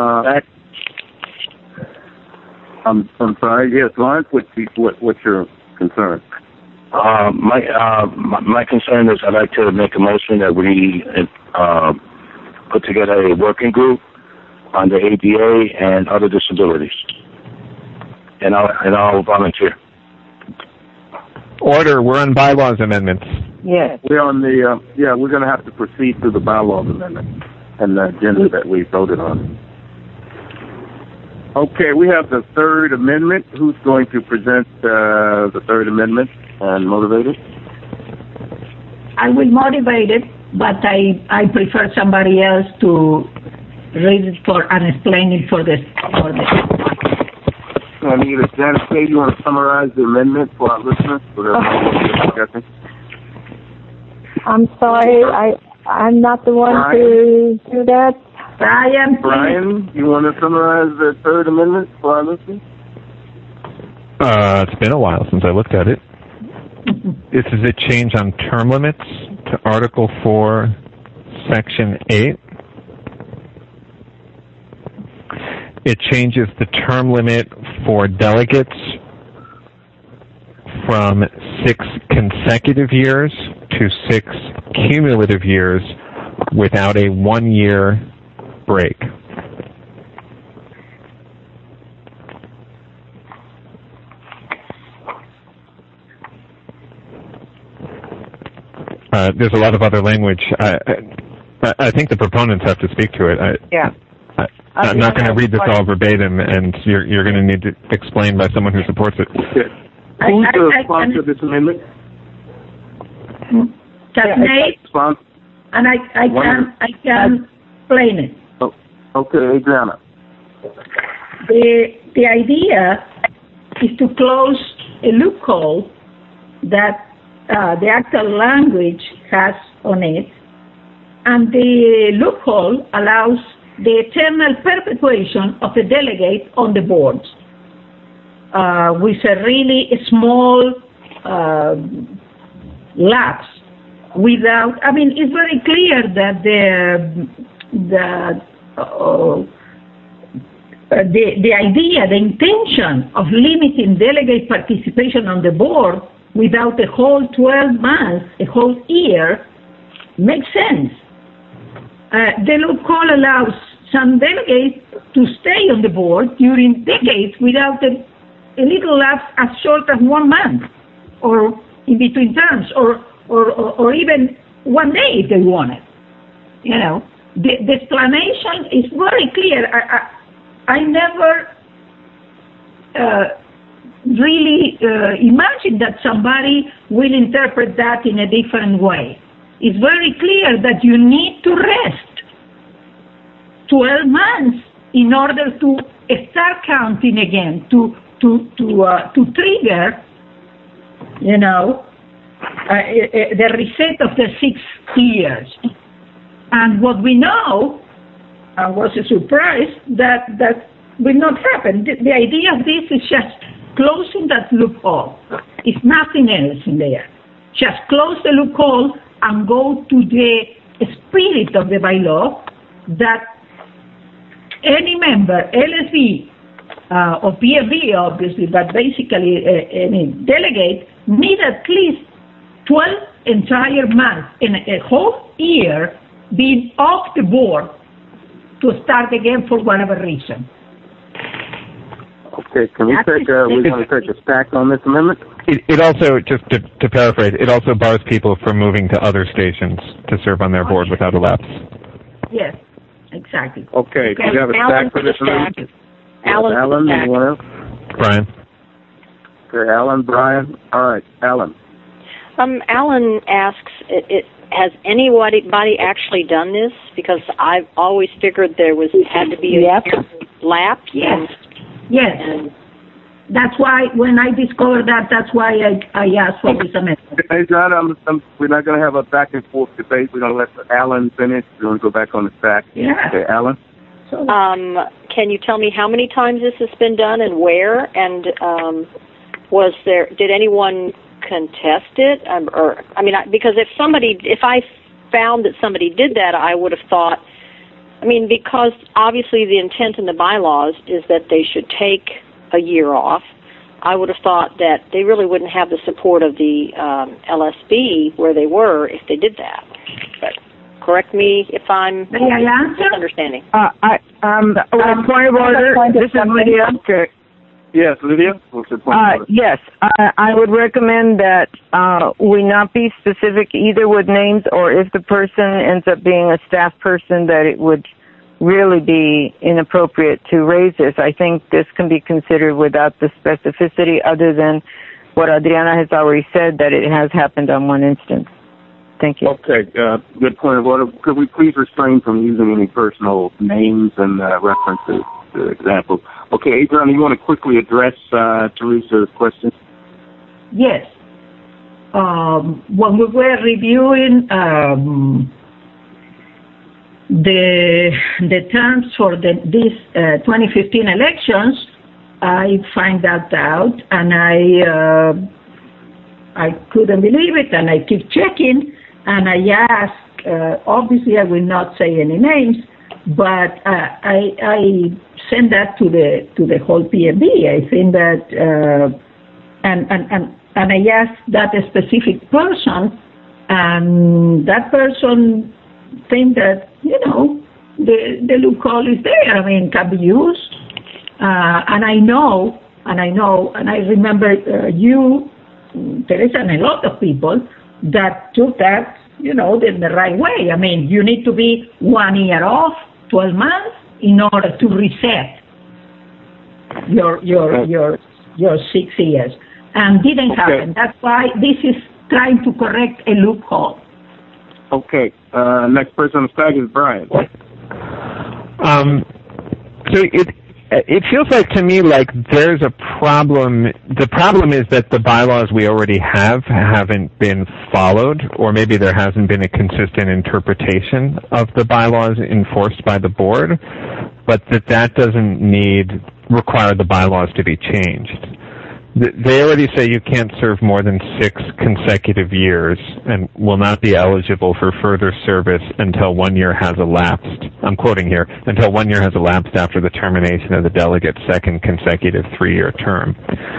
I'm sorry. Yes, Lawrence. What's your concern? My concern is I'd like to make a motion that we put together a working group on the ADA and other disabilities, and I'll volunteer. Order. We're on bylaws amendments. Yes. We're on the. We're going to have to proceed through the bylaws amendment and the agenda that we voted on. Okay, we have the third amendment. Who's going to present the third amendment and motivate it? I will motivate it, but I prefer somebody else to read it and explain it for this. I need a Janet K. You want to summarize the amendment for our listeners? I'm sorry, I'm not the one to do that. Brian, you want to summarize the third amendment for our listeners? It's been a while since I looked at it. This is a change on term limits to Article 4, Section 8. It changes the term limit for delegates from 6 consecutive years to 6 cumulative years without a 1-year break. there's a lot of other language. I think the proponents have to speak to it. I'm not going to read this all verbatim, and you're going to need to explain by someone who supports it. Who's the sponsor of this amendment? And I can explain it. Oh, okay, Adriana. The idea is to close a loophole that the actual language has on it, and the loophole allows the eternal perpetuation of the delegate on the board with a really small lapse. Without, I mean, it's very clear that the idea, the intention of limiting delegate participation on the board without a whole 12 months, a whole year, makes sense. The loophole allows some delegates to stay on the board during decades without a little lapse as short as 1 month, or in between terms, or even 1 day if they want it. You know, the explanation is very clear. I never really imagined that somebody will interpret that in a different way. It's very clear that you need to rest 12 months in order to start counting again, to trigger, you know, the reset of the 6 years. And what we know, was a surprise, that will not happen. The idea of this is just closing that loophole. It's nothing else in there. Just close the loophole and go to the spirit of the bylaw that any member, LSB, or PFB obviously, but basically any delegate, need at least 12 entire months in a whole year being off the board to start again for whatever reason. Okay, can we take we're going to take a stack on this amendment? It also, just to paraphrase, it also bars people from moving to other stations to serve on their board without a lapse. Yes, exactly. Okay, do you have a stack for this amendment? Alan, anyone else? Brian. Okay, Alan, Brian. All right, Alan. Alan asks, has anybody actually done this? Because I've always figured there had to be a lapse. Yes. Yes. That's why when I discovered that, that's why I asked for this amendment. Hey, John, we're not going to have a back and forth debate. We're going to let Alan finish. We're going to go back on the stack. Yeah. Okay, Alan. Can you tell me how many times this has been done and where? And did anyone contest it? Because if I found that somebody did that, I would have thought, because obviously the intent in the bylaws is that they should take a year off, I would have thought that they really wouldn't have the support of the LSB where they were if they did that. But correct me if I'm misunderstanding. Point of order, this is Lydia. Okay. Yes, Lydia? What's your point of order? Yes, I would recommend that we not be specific either with names or if the person ends up being a staff person, that it would really be inappropriate to raise this. I think this can be considered without the specificity other than what Adriana has already said, that it has happened on one instance. Thank you. Okay, good point of order. Could we please refrain from using any personal names and references to examples? Okay, Adriana, you want to quickly address Teresa's question? Yes. When we were reviewing the terms for these 2015 elections, I find that out, and I couldn't believe it, and I keep checking, and I asked, obviously I will not say any names, but I send that to the whole PFB. I think that, and I asked that specific person, and that person think that, the loophole is there. Can be used. And I remember you, Teresa, and a lot of people that took that the right way. I mean, you need to be 1 year off, 12 months, in order to reset your 6 years. And didn't happen. That's why this is trying to correct a loophole. Okay. Next person on the stack is Brian. So it feels like to me like there's a problem. The problem is that the bylaws we already have haven't been followed, or maybe there hasn't been a consistent interpretation of the bylaws enforced by the board, but that doesn't require the bylaws to be changed. They already say you can't serve more than 6 consecutive years and will not be eligible for further service until 1 year has elapsed. I'm quoting here, until 1 year has elapsed after the termination of the delegate's second consecutive 3-year term.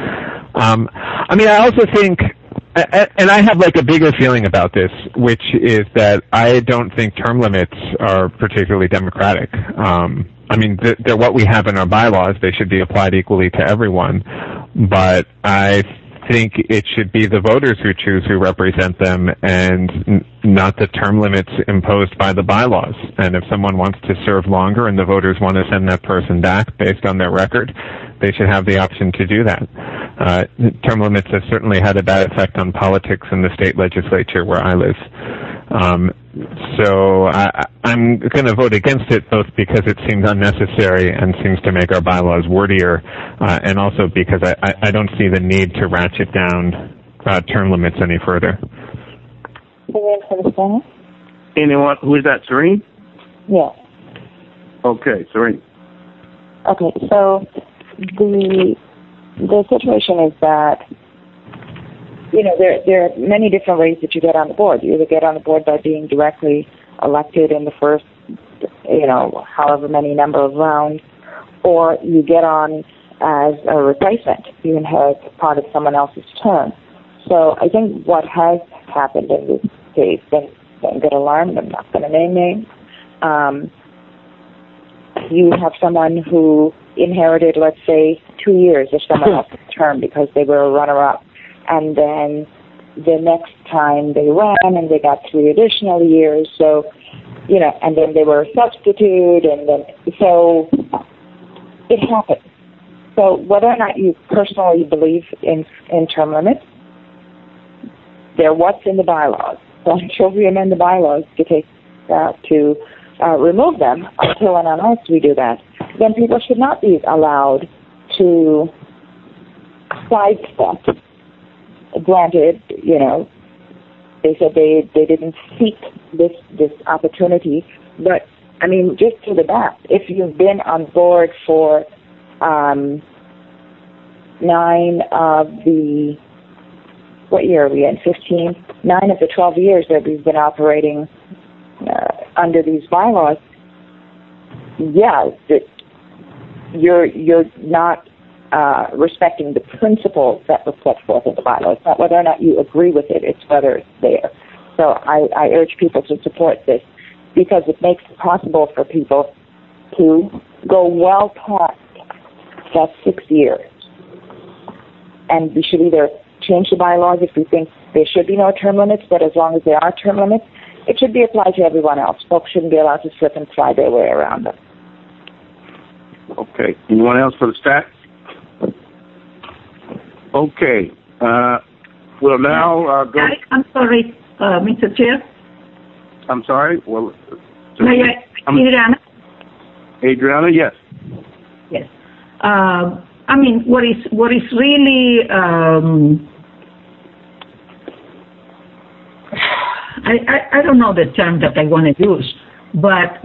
I also think, and I have like a bigger feeling about this, which is that I don't think term limits are particularly democratic. They're what we have in our bylaws. They should be applied equally to everyone. But I think it should be the voters who choose who represent them and not the term limits imposed by the bylaws. And if someone wants to serve longer and the voters want to send that person back based on their record, they should have the option to do that. Term limits have certainly had a bad effect on politics in the state legislature where I live. So I'm going to vote against it, both because it seems unnecessary and seems to make our bylaws wordier, and also because I don't see the need to ratchet down term limits any further. Anyone? Who is that, Serene? Yes. Okay, Serene. Okay, so the situation is that, there are many different ways that you get on the board. You either get on the board by being directly elected in the first, however many number of rounds, or you get on as a replacement. You inherit part of someone else's term. So I think what has happened in this case, don't get alarmed, I'm not going to name names. You have someone who inherited, let's say, 2 years of someone else's term because they were a runner-up. And then the next time they ran and they got 3 additional years. So, and then they were a substitute. So it happened. So whether or not you personally believe in term limits, they're what's in the bylaws. So until we amend the bylaws to remove them, until and unless we do that, then people should not be allowed to sidestep. Granted, they said they didn't seek this opportunity, but just to the back, if you've been on board for 9 of the, what year are we in? 15? 9 of the 12 years that we've been operating under these bylaws, you're not respecting the principles that were put forth in the bylaws. It's not whether or not you agree with it, it's whether it's there. So I urge people to support this because it makes it possible for people to go well past that 6 years. And we should either change the bylaws if we think there should be no term limits, but as long as there are term limits, it should be applied to everyone else. Folks shouldn't be allowed to slip and slide their way around them. Okay. Anyone else for the stats? Okay. We'll now go. I'm sorry, Mr. Chair. I'm sorry. Well, Adriana? Adriana, yes. Yes. What is really I don't know the term that I want to use, but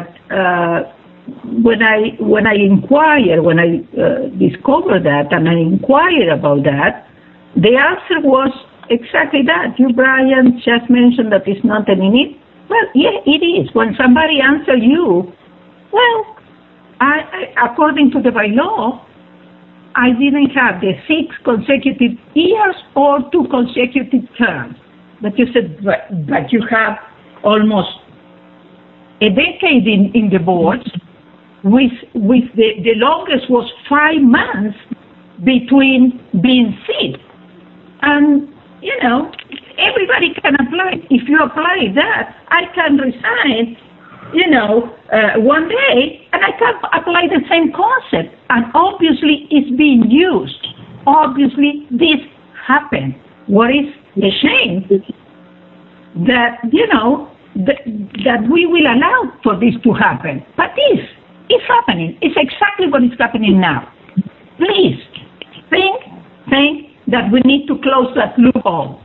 when I inquire, when I discover that and I inquire about that, the answer was exactly that. You, Brian, just mentioned that it's not any need. Well, yeah, it is. When somebody answers you, well, I according to the bylaw, I didn't have the 6 consecutive years or 2 consecutive terms. But you said, but you have almost a decade in the boards, with the longest was 5 months between being sick. And, everybody can apply. If you apply that, I can resign, one day, and I can apply the same concept. And obviously, it's being used. Obviously, this happened. What is the shame that, that we will allow for this to happen. But this is happening. It's exactly what is happening now. Please, think that we need to close that loophole.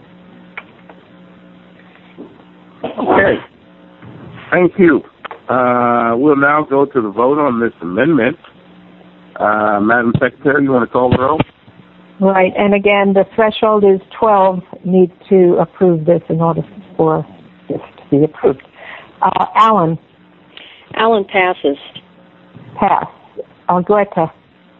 Okay. Thank you. We'll now go to the vote on this amendment. Madam Secretary, you want to call the roll? Right, and again, the threshold is 12 need to approve this in order for this to be approved. Alan? Alan passes. Pass. Argueta?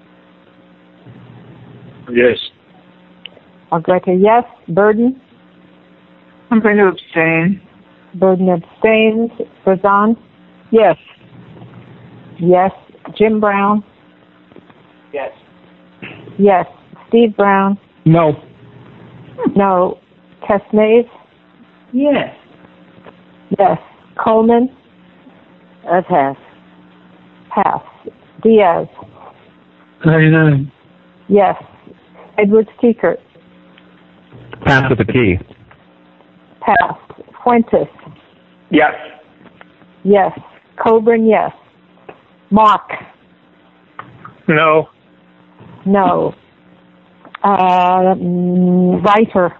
Yes. Argueta, yes. Burden? I'm going to abstain. Burden abstains. Razan? Yes. Yes. Jim Brown? Yes. Yes. Steve Brown? No. No. Kesnays? Yes. Yes. Coleman? Pass. Pass. Diaz? Aye. Yes. Edwards Teekert? Pass with a P. Pass. Fuentes? Yes. Yes. Coburn, yes. Mark? No. No. Reiter?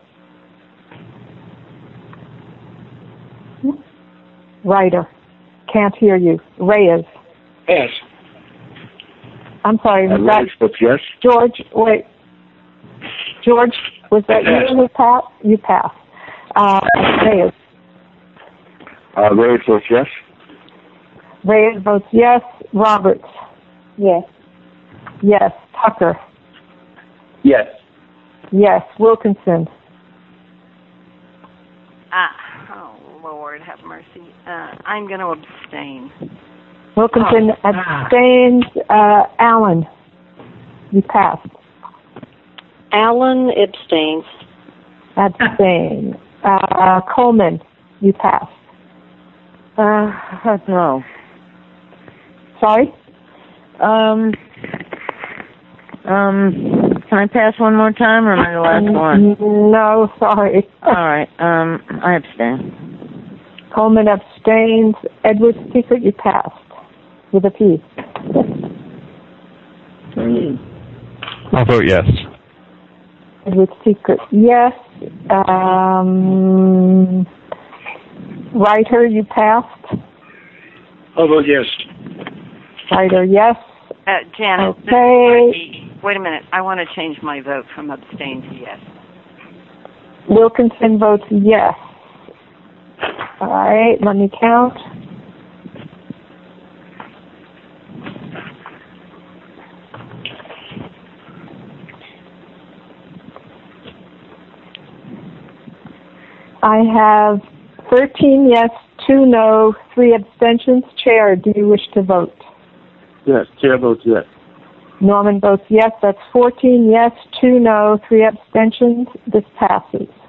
Reiter. Can't hear you. Reyes? Yes. I'm sorry, was that yes. George? Wait. George, was that Yes. you who passed? You passed. Reyes? Reyes votes yes. Reyes votes yes. Roberts? Yes. Yes. Tucker? Yes. Yes. Wilkinson? Oh, Lord, have mercy. I'm going to abstain. Wilkinson abstains. Allen? You passed. Allen abstains. Abstain. Coleman? You passed. No. Sorry? Can I pass one more time, or am I the last one? No, sorry. All right. I abstain. Coleman abstains. Edwards Teekert, you passed. With a P. I'll vote yes. Edwards Teekert, yes. Reiter, you passed. I'll vote yes. Reiter, yes. Janet, okay. Wait a minute. I want to change my vote from abstain to yes. Wilkinson votes yes. All right, let me count. I have 13 yes, 2 no, 3 abstentions. Chair, do you wish to vote? Yes. Chair votes yes. Norman votes yes. That's 14 yes, 2 no, 3 abstentions. This passes.